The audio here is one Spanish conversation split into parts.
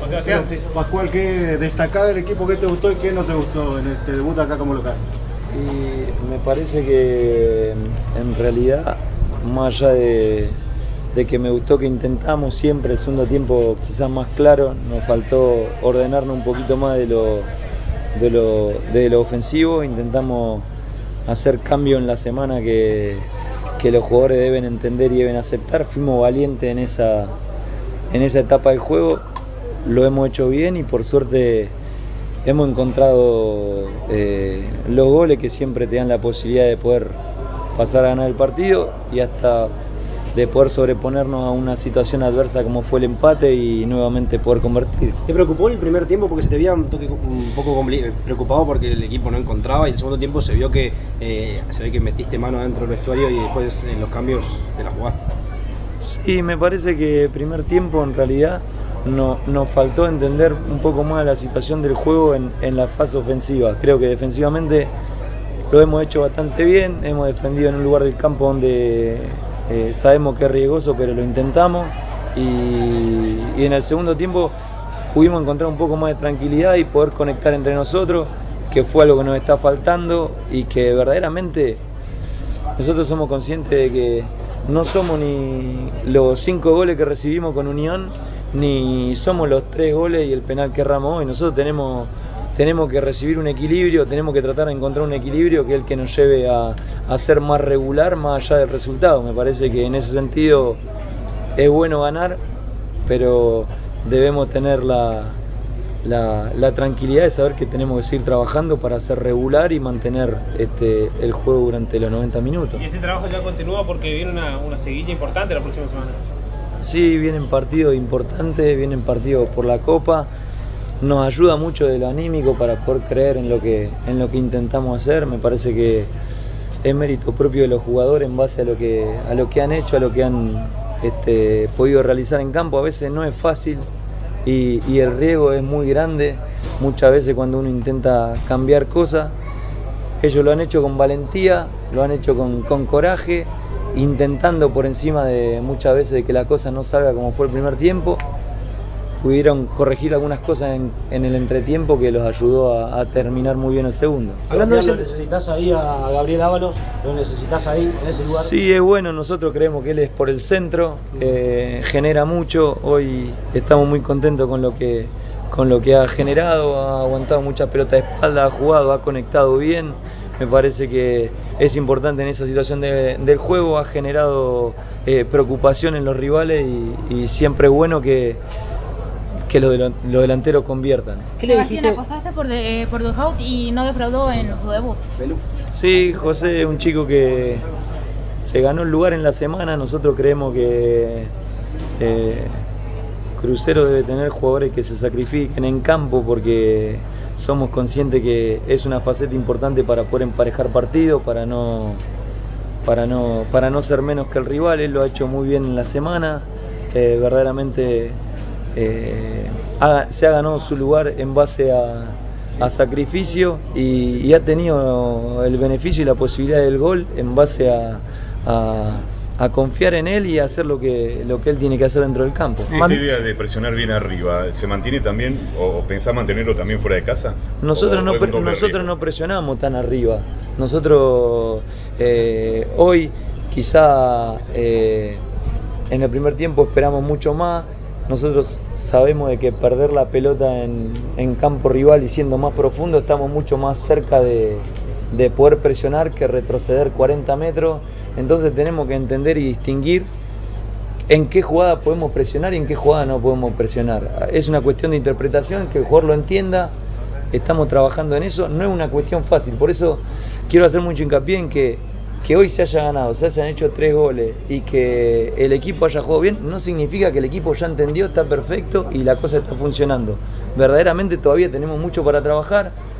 José Sebastián, sí. Pascual, ¿qué destacado del equipo? ¿Qué te gustó y qué no te gustó en este debut acá como local? Y me parece que en realidad, más allá de que me gustó que intentamos siempre el segundo tiempo quizás más claro, nos faltó ordenarnos un poquito más de lo ofensivo, intentamos hacer cambio en la semana que los jugadores deben entender y deben aceptar, fuimos valientes en esa etapa del juego, lo hemos hecho bien y por suerte hemos encontrado los goles que siempre te dan la posibilidad de poder pasar a ganar el partido y hasta de poder sobreponernos a una situación adversa como fue el empate y nuevamente poder convertir. ¿Te preocupó el primer tiempo porque se te veía un poco preocupado porque el equipo no encontraba y el segundo tiempo se ve que metiste mano dentro del vestuario y después en los cambios te la jugaste? Sí, me parece que el primer tiempo en realidad nos faltó entender un poco más la situación del juego en la fase ofensiva. Creo que defensivamente lo hemos hecho bastante bien, hemos defendido en un lugar del campo donde sabemos que es riesgoso, pero lo intentamos y en el segundo tiempo pudimos encontrar un poco más de tranquilidad y poder conectar entre nosotros, que fue algo que nos está faltando y que verdaderamente nosotros somos conscientes de que no somos ni los 5 goles que recibimos con Unión, ni somos los 3 goles y el penal que erramos hoy. Nosotros tenemos que recibir un equilibrio, tenemos que tratar de encontrar un equilibrio que es el que nos lleve a ser más regular más allá del resultado. Me parece que en ese sentido es bueno ganar, pero debemos tener la tranquilidad de saber que tenemos que seguir trabajando para ser regular y mantener el juego durante los 90 minutos. ¿Y ese trabajo ya continúa porque viene una seguidilla importante la próxima semana? Sí, vienen partidos importantes, vienen partidos por la Copa. Nos ayuda mucho de lo anímico para poder creer en lo que intentamos hacer. Me parece que es mérito propio de los jugadores en base a lo que han hecho, a lo que han podido realizar en campo. A veces no es fácil y el riesgo es muy grande. Muchas veces cuando uno intenta cambiar cosas, ellos lo han hecho con valentía, lo han hecho con coraje, intentando por encima de muchas veces de que la cosa no salga como fue el primer tiempo. Pudieron corregir algunas cosas en el entretiempo que los ayudó a terminar muy bien el segundo. Hablando de eso, ¿necesitas ahí a Gabriel Ábalos? ¿Lo necesitas ahí, en ese lugar? Sí, es bueno, nosotros creemos que él es por el centro, genera mucho, hoy estamos muy contentos con lo que ha generado, ha aguantado muchas pelotas de espalda, ha jugado, ha conectado bien. Me parece que es importante en esa situación del juego, ha generado preocupación en los rivales y siempre es bueno que los delanteros conviertan. Sebastián, apostaste por Duhaut y no defraudó en su debut. Sí, José es un chico que se ganó el lugar en la semana. Nosotros creemos que Crucero debe tener jugadores que se sacrifiquen en campo porque somos conscientes que es una faceta importante para poder emparejar partidos, para no ser menos que el rival. Él lo ha hecho muy bien en la semana, verdaderamente se ha ganado su lugar en base a sacrificio y ha tenido el beneficio y la posibilidad del gol en base a confiar en él y a hacer lo que él tiene que hacer dentro del campo. ¿Esta idea de presionar bien arriba se mantiene también o pensás mantenerlo también fuera de casa? Nosotros no presionamos tan arriba. Nosotros hoy quizá en el primer tiempo esperamos mucho más. Nosotros sabemos de que perder la pelota en campo rival y siendo más profundo estamos mucho más cerca de poder presionar que retroceder 40 metros. Entonces tenemos que entender y distinguir en qué jugada podemos presionar y en qué jugada no podemos presionar. Es una cuestión de interpretación, que el jugador lo entienda, estamos trabajando en eso, no es una cuestión fácil. Por eso quiero hacer mucho hincapié en que hoy se haya ganado, se hayan hecho 3 goles y que el equipo haya jugado bien, no significa que el equipo ya entendió, está perfecto y la cosa está funcionando. Verdaderamente todavía tenemos mucho para trabajar,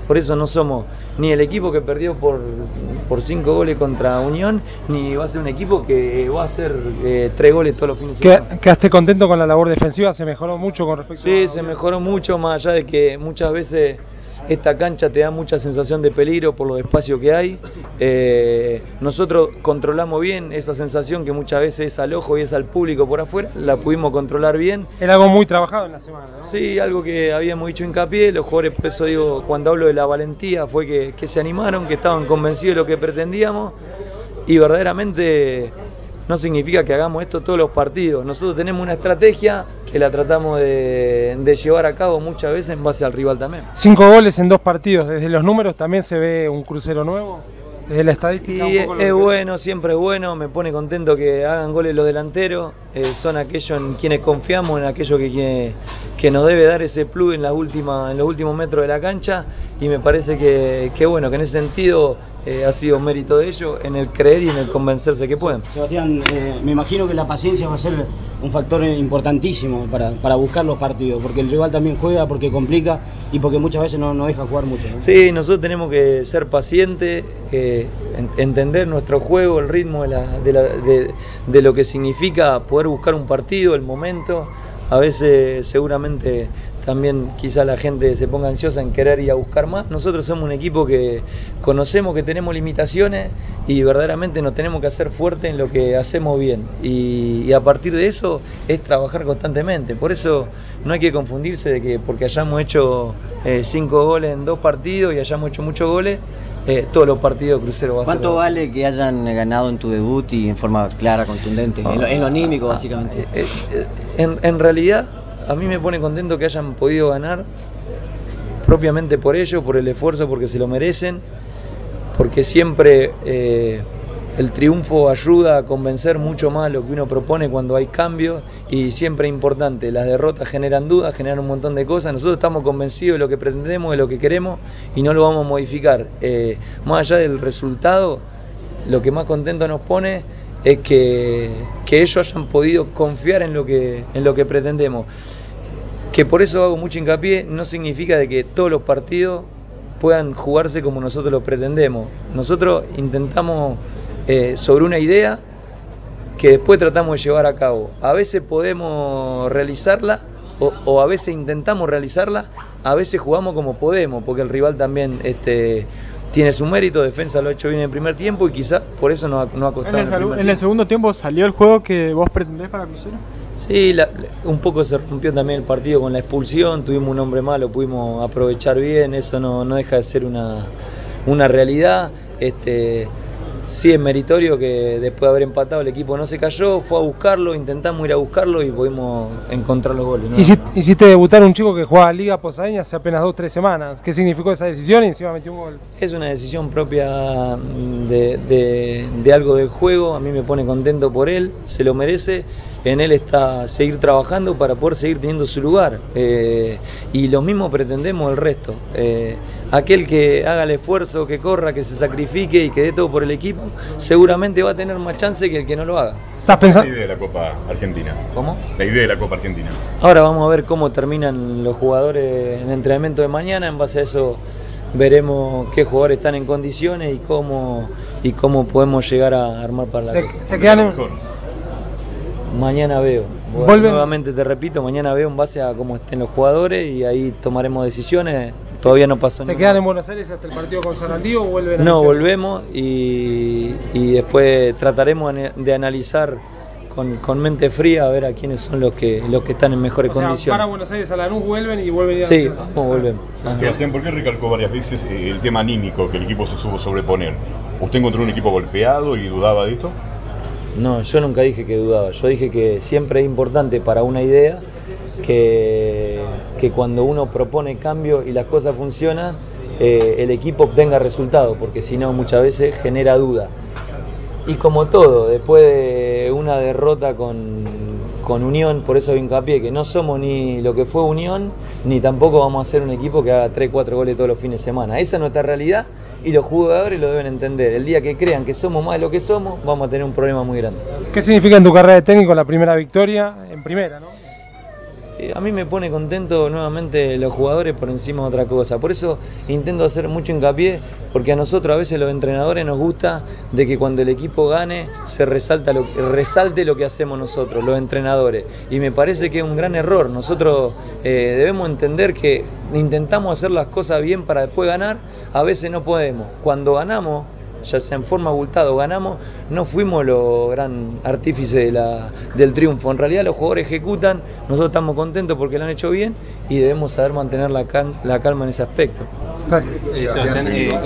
Por eso no somos ni el equipo que perdió por 5 goles contra Unión, ni va a ser un equipo que va a hacer 3 goles todos los fines de semana. ¿Quedaste contento con la labor defensiva? ¿Se mejoró mucho con respecto Sí, se mejoró mucho, más allá de que muchas veces esta cancha te da mucha sensación de peligro por los espacios que hay. Nosotros controlamos bien esa sensación que muchas veces es al ojo y es al público por afuera, la pudimos controlar bien. Era algo muy trabajado en la semana, ¿no? Sí, algo que habíamos dicho hincapié, los jugadores, por eso digo, cuando hablo de la valentía, fue que se animaron, que estaban convencidos de lo que pretendíamos, y verdaderamente no significa que hagamos esto todos los partidos. Nosotros tenemos una estrategia que la tratamos de llevar a cabo muchas veces en base al rival también. 5 goles en 2 partidos, desde los números también se ve un crucero nuevo, desde la estadística. Y es bueno, siempre es bueno, me pone contento que hagan goles los delanteros, son aquellos en quienes confiamos, en aquellos que nos debe dar ese plus en los últimos metros de la cancha, y me parece que bueno, que en ese sentido ha sido mérito de ellos en el creer y en el convencerse que pueden. Sebastián, me imagino que la paciencia va a ser un factor importantísimo para buscar los partidos, porque el rival también juega, porque complica y porque muchas veces no deja jugar mucho, ¿no? Sí, nosotros tenemos que ser pacientes, entender nuestro juego, el ritmo de lo que significa poder buscar un partido, el momento. A veces seguramente también quizá la gente se ponga ansiosa en querer ir a buscar más. Nosotros somos un equipo que conocemos que tenemos limitaciones y verdaderamente nos tenemos que hacer fuerte en lo que hacemos bien. Y a partir de eso es trabajar constantemente. Por eso no hay que confundirse de que porque hayamos hecho 5 goles en 2 partidos y hayamos hecho muchos goles, todos los partidos de Crucero va a ser. ¿Cuánto vale que hayan ganado en tu debut y en forma clara, contundente? En lo anímico, básicamente. En realidad, a mí me pone contento que hayan podido ganar propiamente por ello, por el esfuerzo, porque se lo merecen, porque siempre el triunfo ayuda a convencer mucho más lo que uno propone cuando hay cambios, y siempre es importante. Las derrotas generan dudas, generan un montón de cosas. Nosotros estamos convencidos de lo que pretendemos, de lo que queremos, y no lo vamos a modificar. Más allá del resultado, lo que más contento nos pone es que ellos hayan podido confiar en lo que pretendemos. Que por eso hago mucho hincapié, no significa de que todos los partidos puedan jugarse como nosotros lo pretendemos. Nosotros intentamos sobre una idea que después tratamos de llevar a cabo. A veces podemos realizarla o a veces intentamos realizarla, a veces jugamos como podemos, porque el rival también tiene su mérito. Defensa lo ha hecho bien en el primer tiempo y quizás por eso no ha costado. ¿En el segundo tiempo salió el juego que vos pretendés para Crucero? Sí, un poco se rompió también el partido con la expulsión, tuvimos un hombre malo, pudimos aprovechar bien, eso no deja de ser una realidad. Sí es meritorio que después de haber empatado el equipo no se cayó, fue a buscarlo, intentamos ir a buscarlo y pudimos encontrar los goles, ¿no? Hiciste debutar un chico que jugaba Liga Posadeña hace apenas 2 o 3 semanas. ¿Qué significó esa decisión? Y encima metió un gol. Es una decisión propia de algo del juego, a mí me pone contento por él, se lo merece. En él está seguir trabajando para poder seguir teniendo su lugar, y lo mismo pretendemos el resto. Aquel que haga el esfuerzo, que corra, que se sacrifique y que dé todo por el equipo, seguramente va a tener más chance que el que no lo haga. ¿Estás pensando? La idea de la Copa Argentina. ¿Cómo? La idea de la Copa Argentina. Ahora vamos a ver cómo terminan los jugadores en el entrenamiento de mañana. En base a eso veremos qué jugadores están en condiciones y cómo podemos llegar a armar para la Copa. Se quedan Mañana veo. Nuevamente te repito, mañana veo en base a cómo estén los jugadores y ahí tomaremos decisiones. Todavía no pasó nada. ¿Se quedan en Buenos Aires hasta el partido con Sarandí o vuelven a No, volvemos y después trataremos de analizar con mente fría a ver a quiénes son los que están en mejores condiciones. Para Buenos Aires a Lanús vuelven y vuelven a... Sí, volvemos. Sebastián, ¿por qué recalcó varias veces el tema anímico, que el equipo se supo sobreponer? ¿Usted encontró un equipo golpeado y dudaba de esto? No, yo nunca dije que dudaba, yo dije que siempre es importante para una idea que cuando uno propone cambio y las cosas funcionan, el equipo obtenga resultados, porque si no muchas veces genera duda. Y como todo, después de una derrota con Unión, por eso hincapié que no somos ni lo que fue Unión, ni tampoco vamos a ser un equipo que haga 3-4 goles todos los fines de semana. Esa es nuestra realidad y los jugadores lo deben entender. El día que crean que somos más de lo que somos, vamos a tener un problema muy grande. ¿Qué significa en tu carrera de técnico la primera victoria en primera, no? a mí me pone contento nuevamente los jugadores por encima de otra cosa. Por eso intento hacer mucho hincapié, porque a nosotros a veces los entrenadores nos gusta de que cuando el equipo gane se resalte lo que hacemos nosotros, los entrenadores. Y me parece que es un gran error. Nosotros debemos entender que intentamos hacer las cosas bien para después ganar, a veces no podemos. Cuando ganamos, ya sea en forma abultada o ganamos, no fuimos los gran artífices del triunfo. En realidad los jugadores ejecutan, nosotros estamos contentos porque lo han hecho bien y debemos saber mantener la calma en ese aspecto. Gracias.